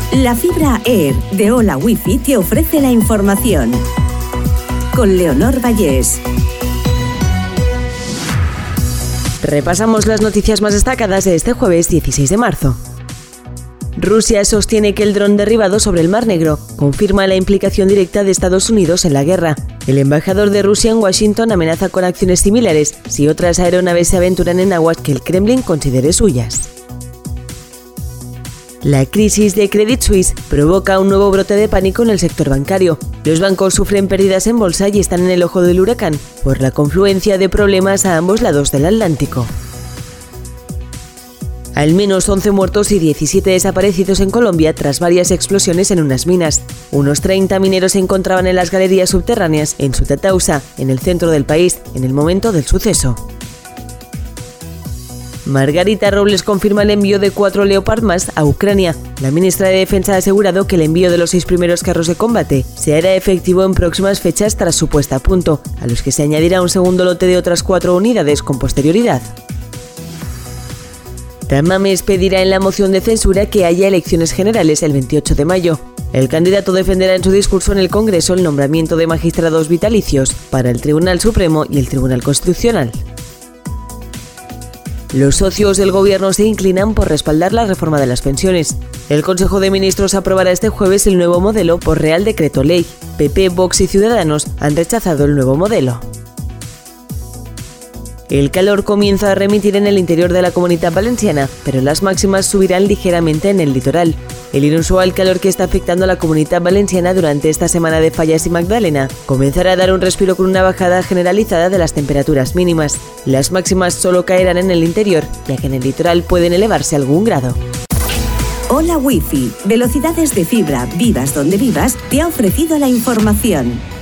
La fibra Air de Hola Wifi te ofrece la información. Con Leonor Vallés. Repasamos las noticias más destacadas de este jueves 16 de marzo. Rusia sostiene que el dron derribado sobre el Mar Negro confirma la implicación directa de Estados Unidos en la guerra. El embajador de Rusia en Washington amenaza con acciones similares si otras aeronaves se aventuran en aguas que el Kremlin considere suyas. La crisis de Credit Suisse provoca un nuevo brote de pánico en el sector bancario. Los bancos sufren pérdidas en bolsa y están en el ojo del huracán por la confluencia de problemas a ambos lados del Atlántico. Al menos 11 muertos y 17 desaparecidos en Colombia tras varias explosiones en unas minas. Unos 30 mineros se encontraban en las galerías subterráneas en Sutatausa, en el centro del país, en el momento del suceso. Margarita Robles confirma el envío de 4 Leopard más a Ucrania. La ministra de Defensa ha asegurado que el envío de los 6 primeros carros de combate se hará efectivo en próximas fechas tras su puesta a punto, a los que se añadirá un segundo lote de otras 4 unidades con posterioridad. Tamames pedirá en la moción de censura que haya elecciones generales el 28 de mayo. El candidato defenderá en su discurso en el Congreso el nombramiento de magistrados vitalicios para el Tribunal Supremo y el Tribunal Constitucional. Los socios del gobierno se inclinan por respaldar la reforma de las pensiones. El Consejo de Ministros aprobará este jueves el nuevo modelo por Real Decreto Ley. PP, Vox y Ciudadanos han rechazado el nuevo modelo. El calor comienza a remitir en el interior de la Comunidad Valenciana, pero las máximas subirán ligeramente en el litoral. El inusual calor que está afectando a la Comunidad Valenciana durante esta semana de Fallas y Magdalena comenzará a dar un respiro con una bajada generalizada de las temperaturas mínimas. Las máximas solo caerán en el interior, ya que en el litoral pueden elevarse algún grado. Hola Wifi, velocidades de fibra, vivas donde vivas, te ha ofrecido la información.